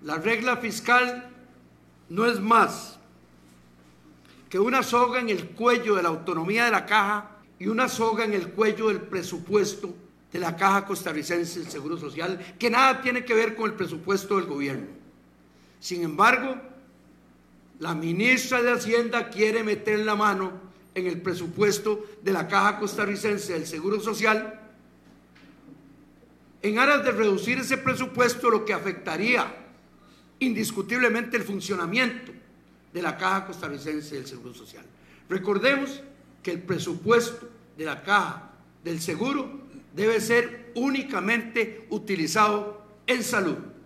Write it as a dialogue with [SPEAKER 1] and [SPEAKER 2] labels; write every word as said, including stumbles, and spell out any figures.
[SPEAKER 1] La regla fiscal no es más que una soga en el cuello de la autonomía de la Caja y una soga en el cuello del presupuesto de la Caja Costarricense del Seguro Social, que nada tiene que ver con el presupuesto del gobierno. Sin embargo, la ministra de Hacienda quiere meter la mano en el presupuesto de la Caja Costarricense del Seguro Social en aras de reducir ese presupuesto, lo que afectaría indiscutiblemente el funcionamiento de la Caja Costarricense del Seguro Social. Recordemos que el presupuesto de la Caja del Seguro debe ser únicamente utilizado en salud.